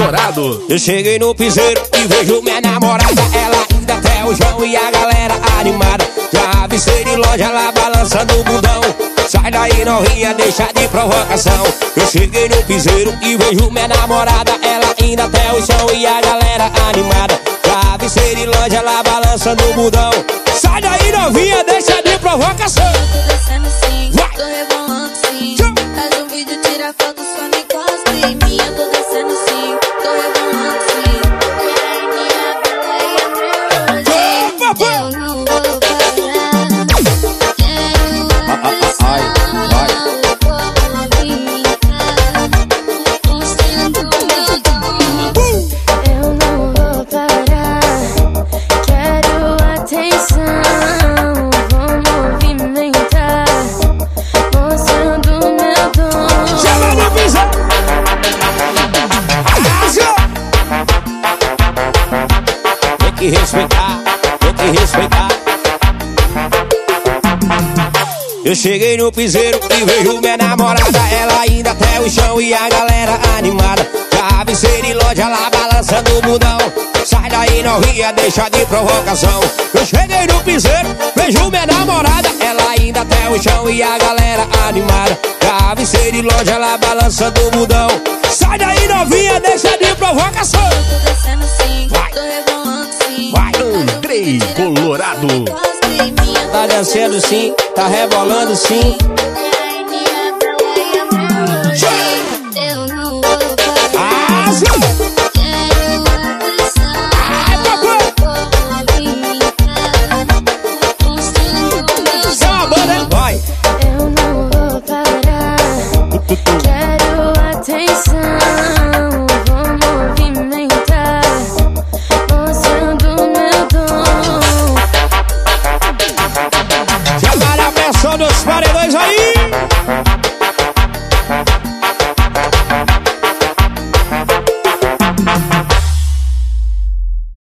Colorado. Eu cheguei no piseiro e vejo minha namorada, ela ainda até o chão e a galera animada. Já avisei de loja lá balançando o bundão. Sai daí novinha, deixa de provocação. Eu cheguei no piseiro e vejo minha namorada, ela ainda até o chão e a galera animada. Já avisei de loja lá balançando o bundão. Sai daí novinha, deixa de provocação. Tô descendo sim, vai, tô rebolando sim. Faz um vídeo, tira foto, só me encosta em mim. Eu tô descendo sim, tô rebolando sim. Minha bela e a hoje eu não vou parar. Tem que respeitar, tem que respeitar. Eu cheguei no piseiro e vejo minha namorada, ela ainda até o chão e a galera animada. Já avisei de loja lá balançando o bundão. Sai daí novinha, deixa de provocação. Eu cheguei no piseiro, vejo minha namorada, ela ainda até o chão e a galera animada. Já avisei de loja lá balançando o bundão. Sai daí novinha, deixa de provocação. Tô descendo sim, vai, tô rebolando sim. vai, Andrei Colorado. tá dançando sim, tá rebolando sim.